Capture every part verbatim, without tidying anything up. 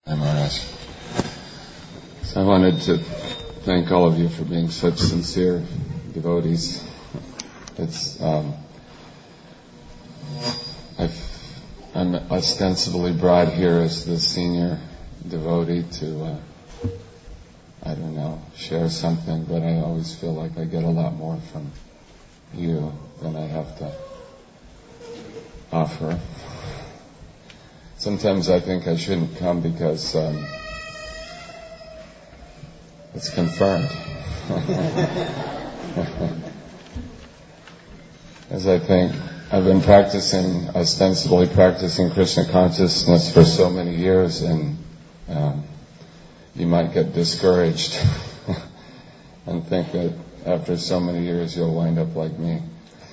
Maharaj. So I wanted to thank all of you for being such sincere devotees. It's um, I've, I'm ostensibly brought here as the senior devotee to, uh, I don't know, share something, but I always feel like I get a lot more from you than I have to offer. Sometimes I think I shouldn't come because um, it's confirmed. As I think I've been practicing, ostensibly practicing Krishna consciousness for so many years, and um, you might get discouraged and think that after so many years you'll wind up like me.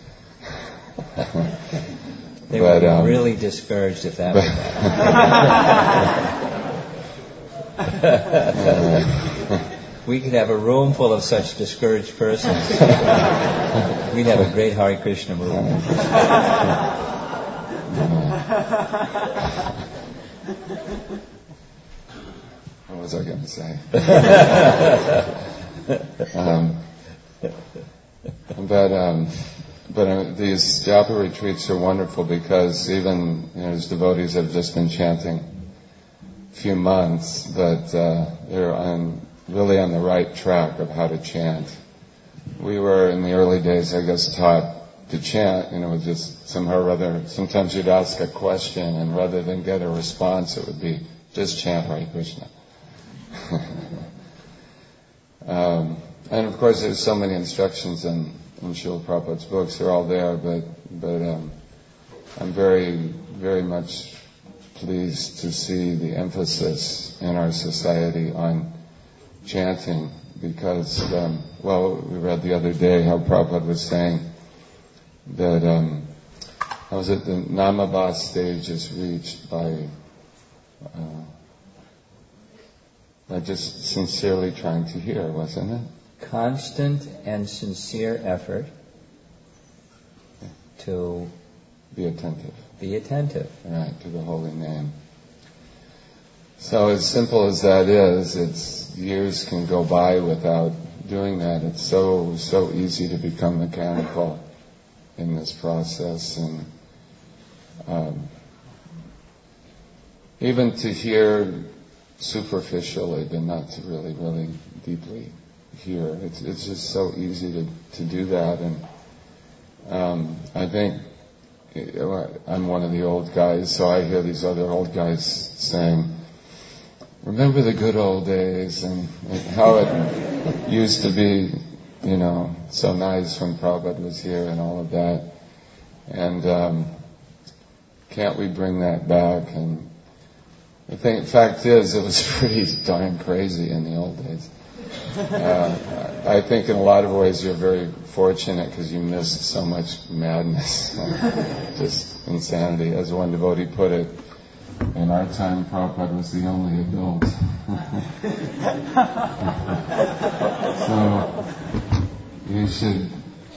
They but, would be um, really discouraged if that were that. We could have a room full of such discouraged persons. We'd have a great Hare Krishna movement. What was I going to say? um, but um, but uh, these japa retreats are wonderful because even, you know, as devotees have just been chanting a few months, but uh, they're on really on the right track of how to chant. We were in the early days, I guess, taught to chant, you know, just somehow or other. Sometimes you'd ask a question, and rather than get a response, it would be just chant Hare Krishna. um, and of course, there's so many instructions in, in Srila Prabhupada's books. They're all there, but but um, I'm very, very much pleased to see the emphasis in our society on chanting, because, um, well, we read the other day how Prabhupada was saying that, um, how was it, the Namabha stage is reached by, uh, by just sincerely trying to hear, wasn't it? Constant and sincere effort yeah. to be attentive. Be attentive. Right, to the holy name. So as simple as that is, it's years can go by without doing that. It's so, so easy to become mechanical in this process, and um, even to hear superficially, but not to really, really deeply hear. It's, it's just so easy to, to do that, and um, I think I'm one of the old guys, so I hear these other old guys saying, remember the good old days and how it used to be, you know, so nice when Prabhupada was here and all of that. And um, can't we bring that back? And the thing, fact is, it was pretty darn crazy in the old days. Uh, I think in a lot of ways you're very fortunate because you missed so much madness, just insanity. As one devotee put it, in our time, Prabhupada was the only adult. So you should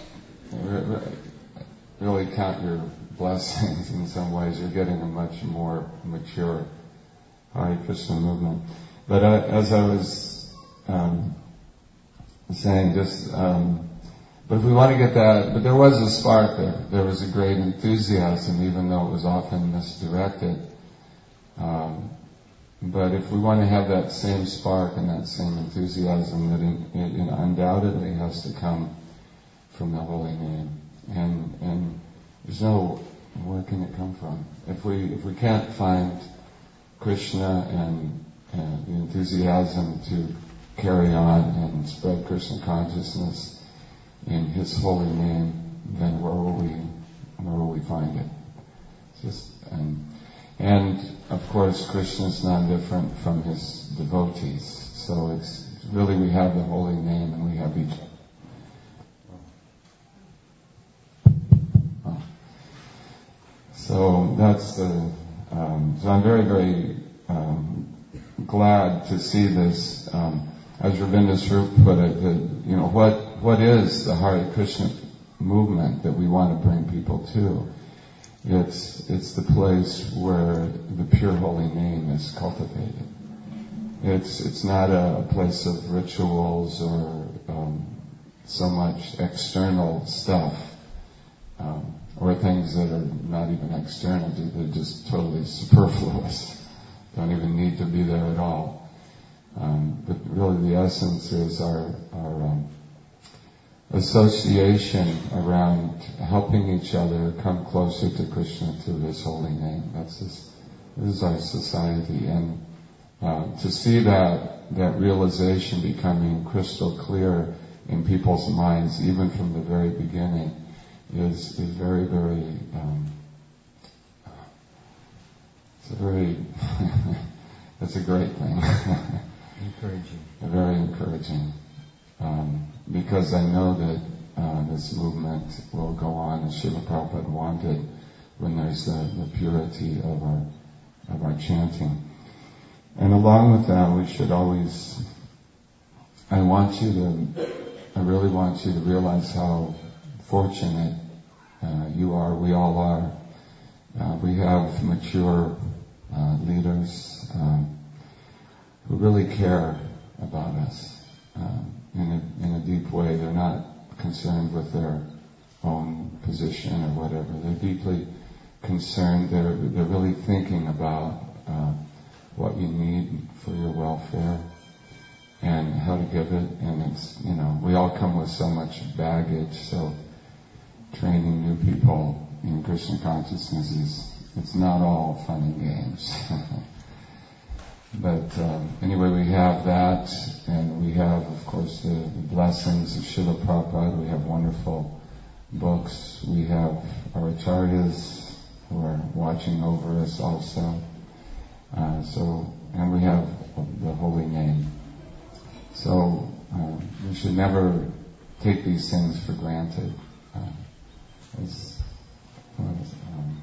really count your blessings in some ways. You're getting a much more mature Hare Krishna movement. But uh, as I was um, saying, just um, but if we want to get that, but there was a spark there. There was a great enthusiasm, even though it was often misdirected. Um, but if we want to have that same spark and that same enthusiasm, that it, it, it undoubtedly has to come from the holy name. And and there's no, where can it come from? If we if we can't find Krishna and, and the enthusiasm to carry on and spread Krishna consciousness in His holy name, then where will we where will we find it? It's just um, and of course, Krishna is not different from His devotees. So it's really, we have the holy name and we have each other. Oh. So that's the. Um, so I'm very, very um, glad to see this. Um, as Ravinda Swarup put it, that, you know, what what is the Hare Krishna movement that we want to bring people to? It's it's the place where the pure holy name is cultivated. it's it's not a place of rituals or um, so much external stuff, um, or things that are not even external. They're just totally superfluous. Don't even need to be there at all. Um, but really, the essence is our our um, association around helping each other come closer to Krishna through His holy name. That's this. This is our society, and uh, to see that that realization becoming crystal clear in people's minds, even from the very beginning, is is very very. Um, it's a very. It's a great thing. Encouraging. Very encouraging. Um, because I know that uh, this movement will go on as Srila Prabhupada wanted when there's the, the purity of our of our chanting. And along with that, we should always, I want you to, I really want you to realize how fortunate uh, you are, we all are. Uh, we have mature uh, leaders um, who really care about us. Um, in a, in a deep way. They're not concerned with their own position or whatever. They're deeply concerned. They're they're really thinking about uh, what you need for your welfare and how to give it. And it's, you know, we all come with so much baggage. So training new people in Krishna consciousness is, it's not all fun and games. But um, anyway, we have that, and we have, of course, the, the blessings of Srila Prabhupada. We have wonderful books. We have our acharyas who are watching over us also. Uh, so, and we have the holy name. So uh, we should never take these things for granted. Uh, as, um,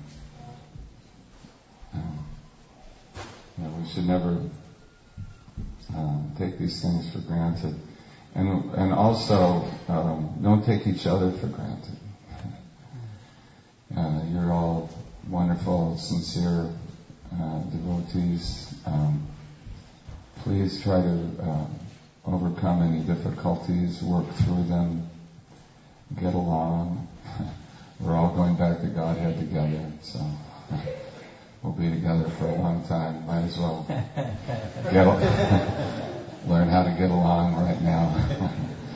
um, You know, we should never um, take these things for granted, and and also um, don't take each other for granted. Uh, you're all wonderful, sincere uh, devotees. Um, please try to uh, overcome any difficulties, work through them, get along. We're all going back to Godhead together, so. We'll be together for a long time. Might as well get learn how to get along right now.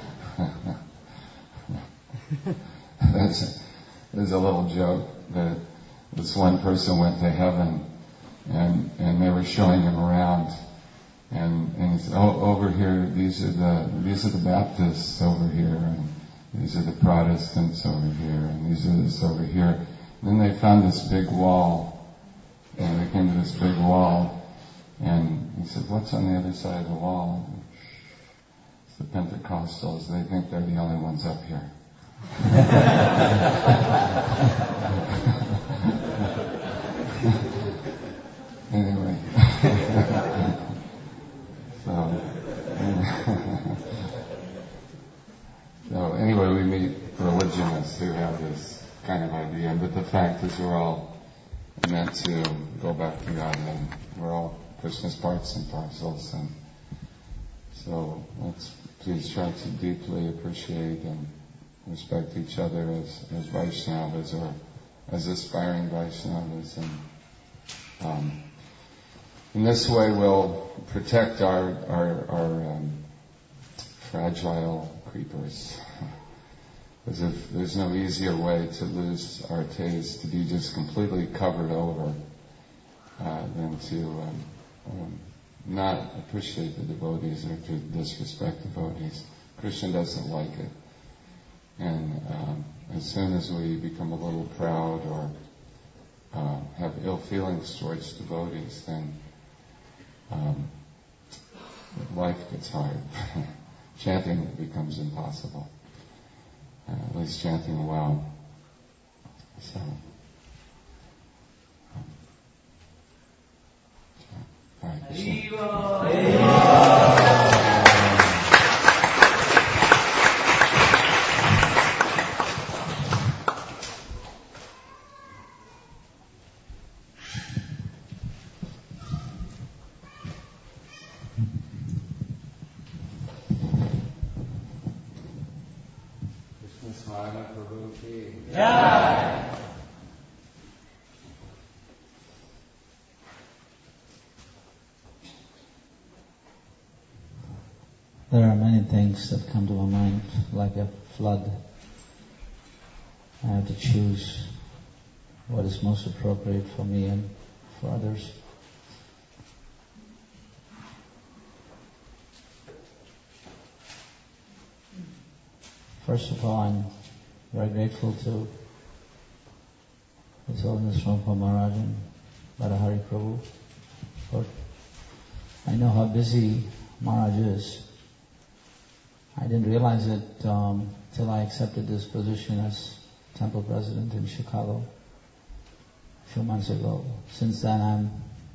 That's, there's a little joke that this one person went to heaven, and and they were showing him around, and and he said, "Oh, over here, these are the these are the Baptists over here, and these are the Protestants over here, and these are this over here." And then they found this big wall. And they came to this big wall, and he said, "What's on the other side of the wall?" It's the Pentecostals. They think they're the only ones up here. Anyway. so, so, anyway, we meet religionists who have this kind of idea, but the fact is we're all meant to go back to God, and we're all Krishna's parts and parcels, and so let's please try to deeply appreciate and respect each other as, as Vaishnavas or as aspiring Vaishnavas, and um, in this way we'll protect our our, our um, fragile creepers. Because if there's no easier way to lose our taste, to be just completely covered over, uh, than to um, um, not appreciate the devotees or to disrespect devotees. Krishna doesn't like it. And um, as soon as we become a little proud or uh, have ill feelings towards devotees, then um, life gets hard. Chanting becomes impossible. Uh, at least chanting well. So, um, so Hare Krishna. Ki Jai. There are many things that come to my mind like a flood. I have to choose what is most appropriate for me and for others. First of all, I'm very grateful to His Holiness Rampa Maharaj and Bharahari Prabhu. For I know how busy Maharaj is. I didn't realize it um, till I accepted this position as temple president in Chicago a few months ago. Since then, I'm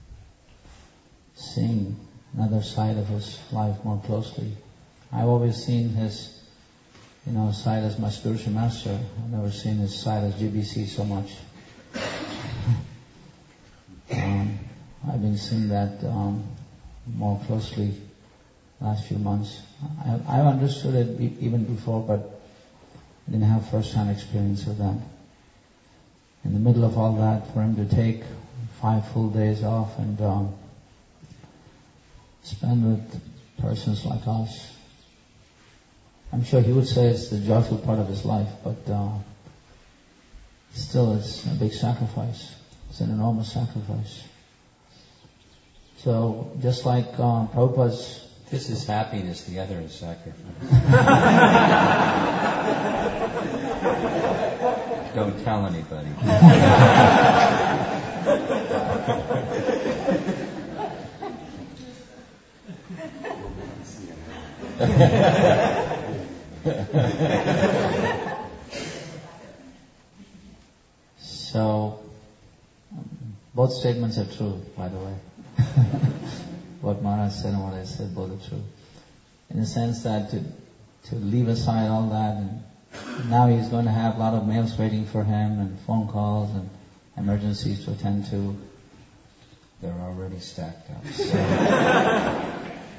seeing another side of his life more closely. I've always seen his, you know, side as my spiritual master. I've never seen his side as G B C so much. um, I've been seeing that um, more closely last few months. I, I've understood it be, even before, but I didn't have first-hand experience of that. In the middle of all that, for him to take five full days off and um, spend with persons like us, I'm sure he would say it's the joyful part of his life, but uh, still it's a big sacrifice. It's an enormous sacrifice. So just like uh, Prabhupada's... This is happiness, the other is sacrifice. Don't tell anybody. So, um, both statements are true, by the way. What Maharaj said and what I said, both are true. In the sense that to, to leave aside all that, and now he's going to have a lot of mails waiting for him, and phone calls, and emergencies to attend to. They're already stacked up. So,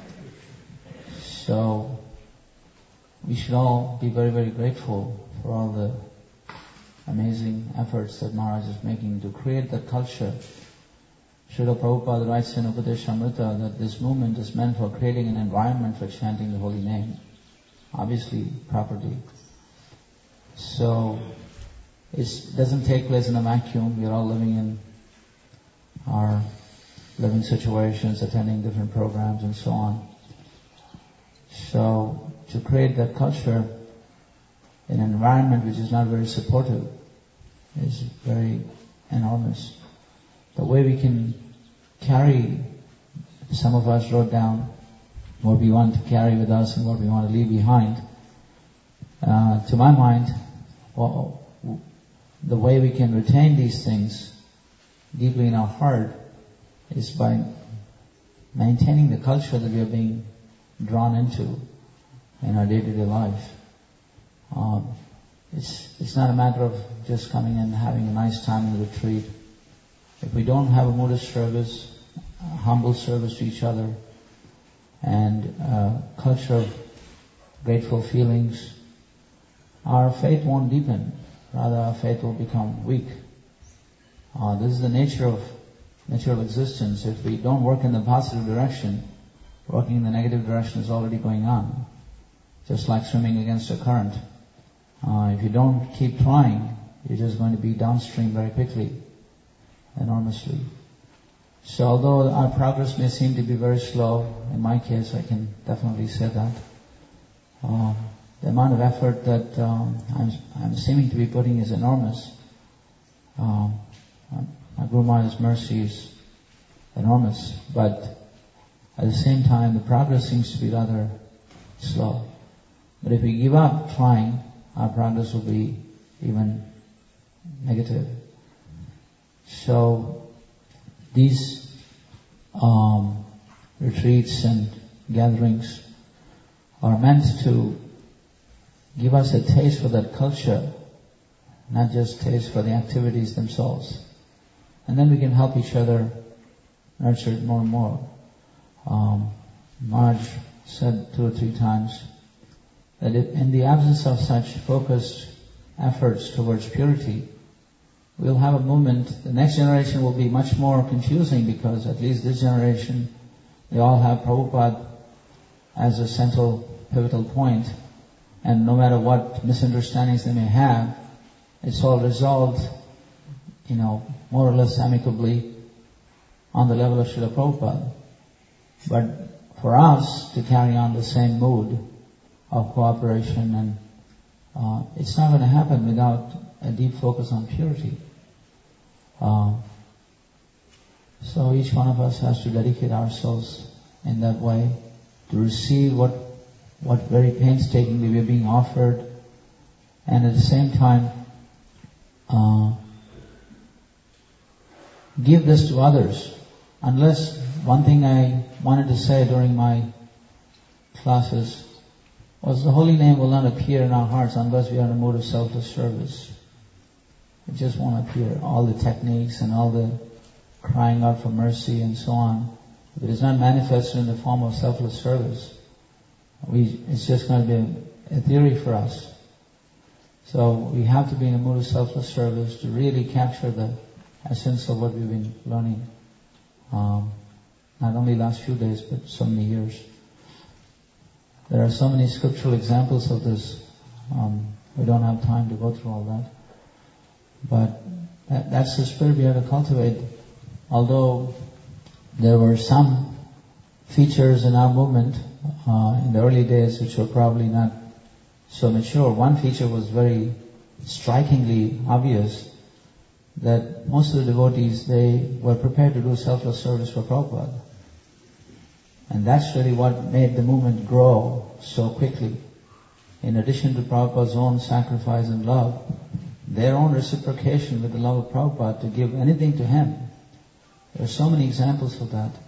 so we should all be very, very grateful for all the amazing efforts that Maharaj is making to create that culture. Srila Prabhupada writes in Upadeshamrita that this movement is meant for creating an environment for chanting the holy name, obviously properly. So it doesn't take place in a vacuum. We're all living in our living situations, attending different programs and so on. So to create that culture in an environment which is not very supportive is very enormous. The way we can carry, some of us wrote down what we want to carry with us and what we want to leave behind. Uh, to my mind, well, the way we can retain these things deeply in our heart is by maintaining the culture that we are being drawn into in our day-to-day life. Um, it's it's not a matter of just coming and having a nice time in the retreat. If we don't have a modest service, a humble service to each other, and a culture of grateful feelings, our faith won't deepen. Rather, our faith will become weak. Uh, this is the nature of nature of existence. If we don't work in the positive direction, working in the negative direction is already going on. Just like swimming against a current. Uh, if you don't keep trying, you're just going to be downstream very quickly, enormously. So although our progress may seem to be very slow, in my case I can definitely say that, uh, the amount of effort that um, I'm, I'm seeming to be putting is enormous. Um, my Guru Maharaj's mercy is enormous, but at the same time the progress seems to be rather slow. But if we give up trying, our progress will be even negative. So these um, retreats and gatherings are meant to give us a taste for that culture, not just taste for the activities themselves. And then we can help each other nurture it more and more. Um, Maharaj said two or three times that if in the absence of such focused efforts towards purity, we'll have a movement. The next generation will be much more confusing because at least this generation, they all have Prabhupada as a central pivotal point, and no matter what misunderstandings they may have, it's all resolved, you know, more or less amicably on the level of Srila Prabhupada. But for us to carry on the same mood of cooperation, and uh, it's not going to happen without a deep focus on purity. Uh, so each one of us has to dedicate ourselves in that way to receive what what very painstakingly we are being offered, and at the same time uh, give this to others. Unless, one thing I wanted to say during my classes was the holy name will not appear in our hearts unless we are in a mode of selfless service. It just won't appear. All the techniques and all the crying out for mercy and so on, if it is not manifested in the form of selfless service, we, it's just going to be a, a theory for us. So we have to be in a mood of selfless service to really capture the essence of what we've been learning. Um, not only last few days, but so many years. There are so many scriptural examples of this. Um, we don't have time to go through all that. But that, that's the spirit we have to cultivate. Although there were some features in our movement uh, in the early days which were probably not so mature. One feature was very strikingly obvious, that most of the devotees, they were prepared to do selfless service for Prabhupada. And that's really what made the movement grow so quickly. In addition to Prabhupada's own sacrifice and love, their own reciprocation with the love of Prabhupada to give anything to him. There are so many examples of that.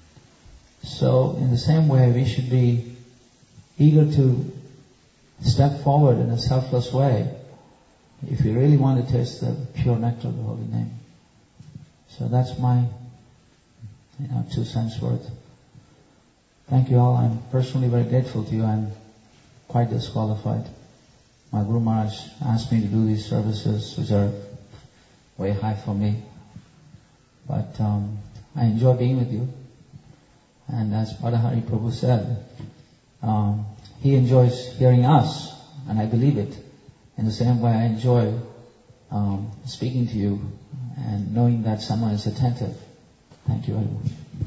So in the same way, we should be eager to step forward in a selfless way if we really want to taste the pure nectar of the holy name. So that's my you know, two cents worth. Thank you all. I'm personally very grateful to you. I'm quite disqualified. My Guru Maharaj asked me to do these services, which are way high for me. But um, I enjoy being with you. And as Padahari Prabhu said, um, he enjoys hearing us, and I believe it. In the same way I enjoy um, speaking to you and knowing that someone is attentive. Thank you very much.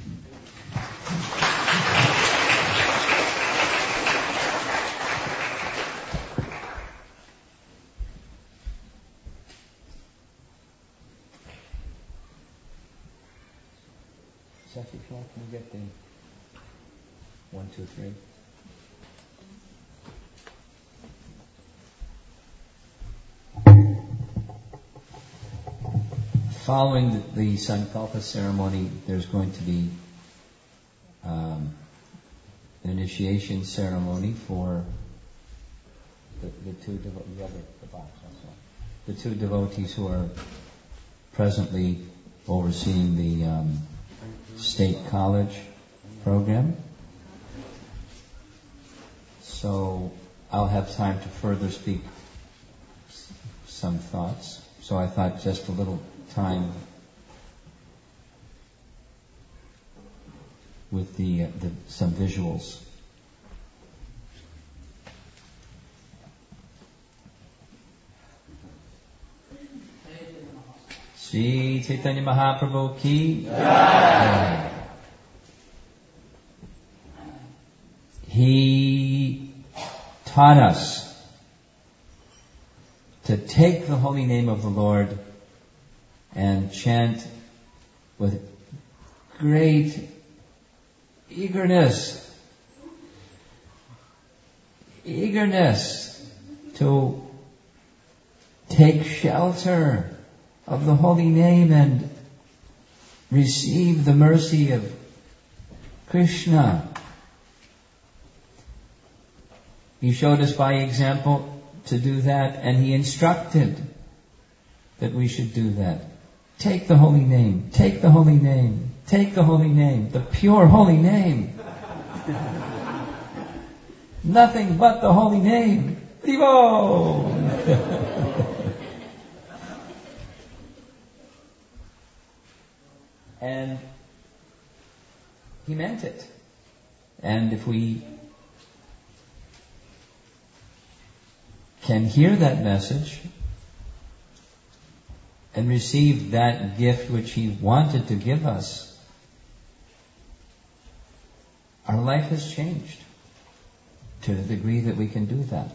Safi, can you get the one, two, three? Following the, the Sankalpa ceremony, there's going to be um, an initiation ceremony for the, the two devo- the other the box also. the two devotees who are presently overseeing the um, State College program. So I'll have time to further speak s- some thoughts. So I thought just a little time with the, uh, the some visuals. Sri Chaitanya Mahaprabhu ki jai. He taught us to take the holy name of the Lord and chant with great eagerness, eagerness to take shelter of the holy name and receive the mercy of Krishna. He showed us by example to do that, and he instructed that we should do that. Take the holy name, take the holy name, take the holy name, the pure holy name. Nothing but the holy name. Divo! he meant it. And if we can hear that message and receive that gift which he wanted to give us, our life has changed to the degree that we can do that.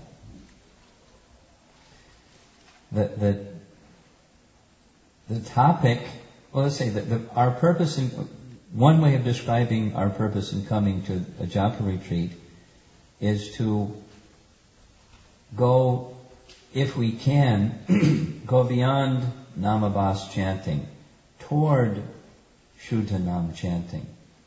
The, the, the topic, well, let's say that the, our purpose in, one way of describing our purpose in coming to a japa retreat is to go, if we can, go beyond Namabhas chanting toward Shuddha Nam chanting.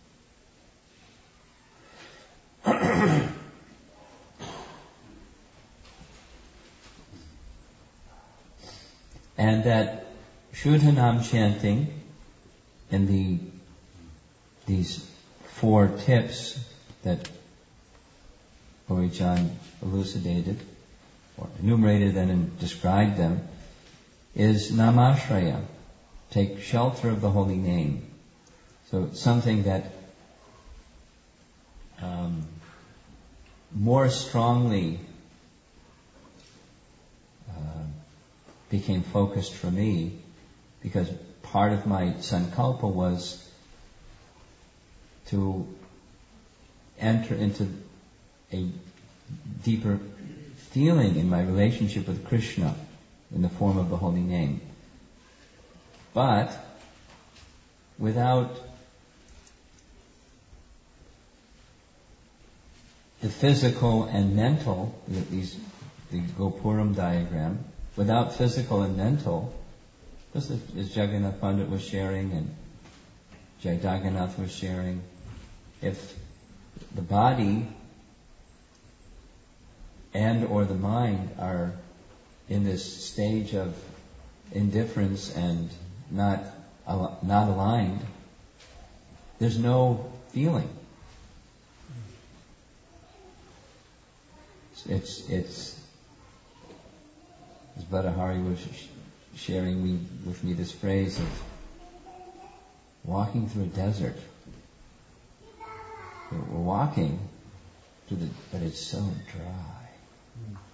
And that Shuddha Nam chanting and the these four tips that Bhurichan elucidated or enumerated and described them is Namashraya, take shelter of the holy name. So it's something that um, more strongly uh, became focused for me, because part of my sankalpa was to enter into a deeper feeling in my relationship with Krishna in the form of the holy name. But without the physical and mental, these, the Gopuram diagram, without physical and mental, just as Jagannath Pandit was sharing and Jai Jagannath was sharing, if the body and or the mind are in this stage of indifference and not not aligned, there's no feeling. It's it's as Badahari was sharing me, with me this phrase of walking through a desert. We're walking through the, but it's so dry. Mm.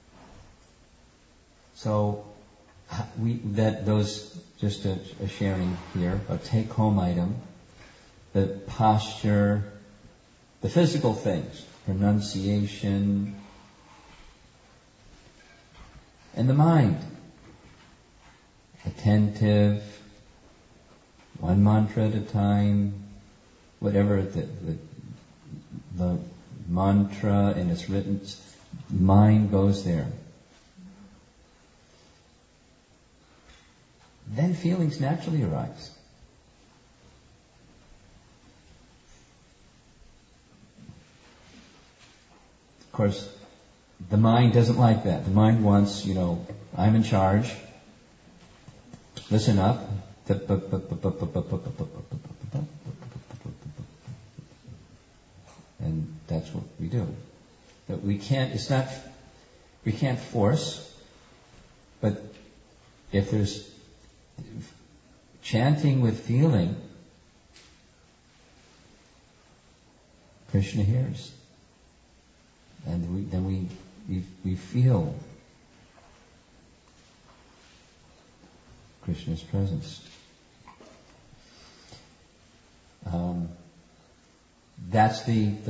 So we that those just a, a sharing here, a take-home item, the posture, the physical things, pronunciation, and the mind, attentive, one mantra at a time, whatever the, the the mantra and its written, mind goes there. Then feelings naturally arise. Of course, the mind doesn't like that. The mind wants, you know, I'm in charge. Listen up. And that's what we do. But we can't, it's not, we can't force, but if there's chanting with feeling, Krishna hears. And we, then we, we, we feel Krishna's presence. Um, That's the, the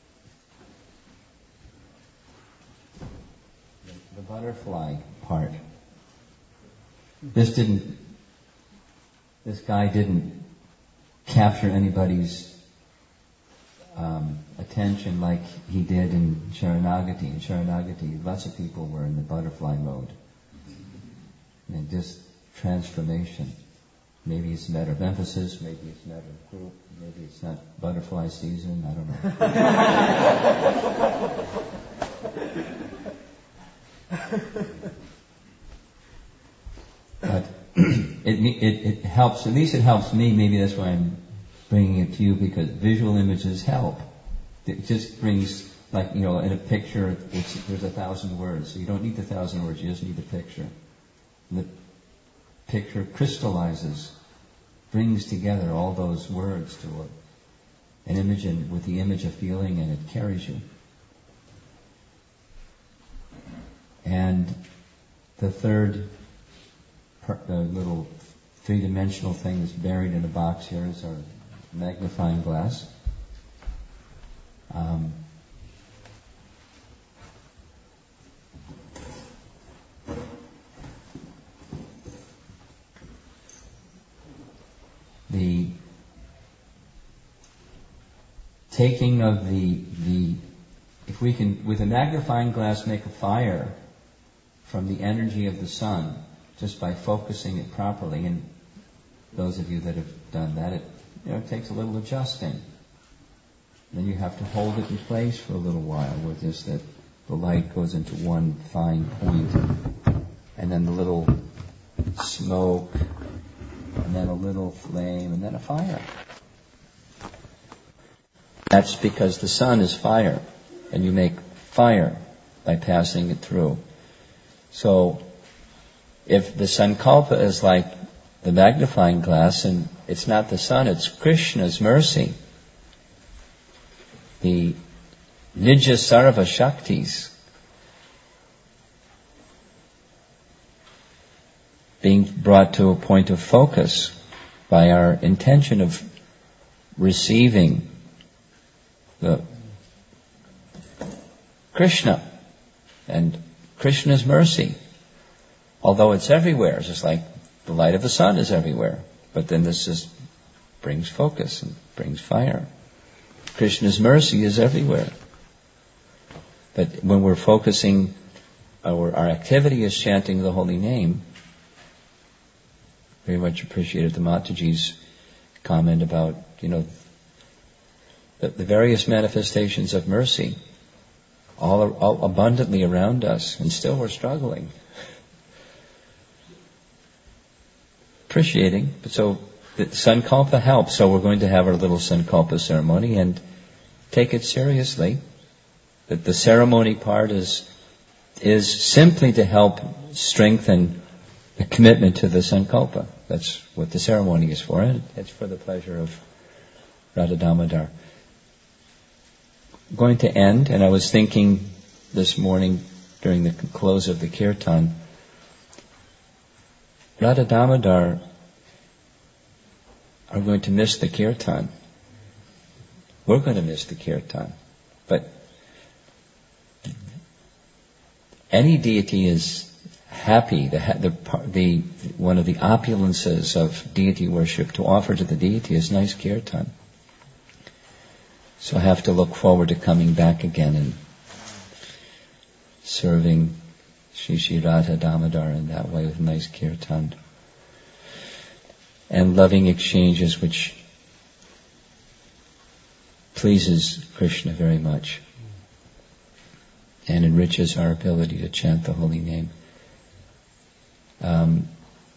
the butterfly part. This didn't, this guy didn't capture anybody's um, attention like he did in Sharanagati. In Sharanagati, lots of people were in the butterfly mode. And just transformation. Maybe it's a matter of emphasis, maybe it's a matter of group, maybe it's not butterfly season, I don't know. But it, it, it helps, at least it helps me, maybe that's why I'm bringing it to you, because visual images help. It just brings, like, you know, in a picture, it's, there's a thousand words, so you don't need the thousand words, you just need the picture. And the picture crystallizes, brings together all those words to a, an image and with the image of feeling, and it carries you. And the third, the little three-dimensional thing that's buried in a box here is our magnifying glass. Um, the taking of the the if we can with a magnifying glass make a fire from the energy of the sun just by focusing it properly, and those of you that have done that, it you know it takes a little adjusting. Then you have to hold it in place for a little while with this, that the light goes into one fine point, and then the little smoke, and then a little flame, and then a fire. That's because the sun is fire, and you make fire by passing it through. So, if the sankalpa is like the magnifying glass, and it's not the sun, it's Krishna's mercy, the Nija Sarva Shaktis being brought to a point of focus by our intention of receiving the Krishna and Krishna's mercy. Although it's everywhere, just like the light of the sun is everywhere. But then this just brings focus and brings fire. Krishna's mercy is everywhere. But when we're focusing, our, our activity is chanting the holy name. Very much appreciated the Mataji's comment about, you know, the, the various manifestations of mercy, all, all abundantly around us, and still we're struggling. Appreciating, but so the Sankalpa helps, so we're going to have our little Sankalpa ceremony and take it seriously. That the ceremony part is is simply to help strengthen the commitment to the Sankalpa. That's what the ceremony is for, and it's for the pleasure of Radha Damodar. I'm going to end, and I was thinking this morning during the close of the kirtan, Radha Damodar are going to miss the kirtan. We're going to miss the kirtan. But any deity is happy. The, the, the, one of the opulences of deity worship to offer to the deity is nice kirtan. So I have to look forward to coming back again and serving Shri Shri Radha Damodar in that way with nice kirtan. And loving exchanges which pleases Krishna very much and enriches our ability to chant the holy name. Um,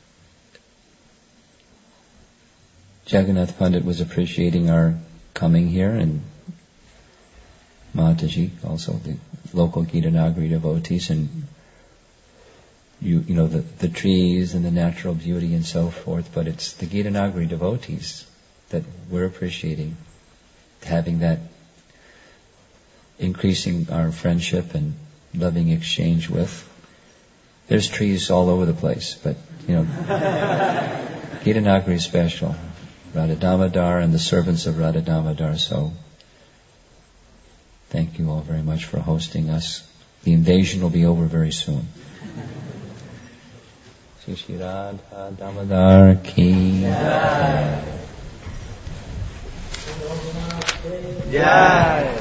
Jagannath Pandit was appreciating our coming here, and Mataji, also the local Gitanagari devotees, and you you know the, the trees and the natural beauty and so forth, but it's the Gitanagari devotees that we're appreciating, having that, increasing our friendship and loving exchange with. There's trees all over the place, but you know, Gitanagari is special. Radha Damodar and the servants of Radha Damodar. So, thank you all very much for hosting us. The invasion will be over very soon. Shri Shri Radha Damodar ki Jai. Jai.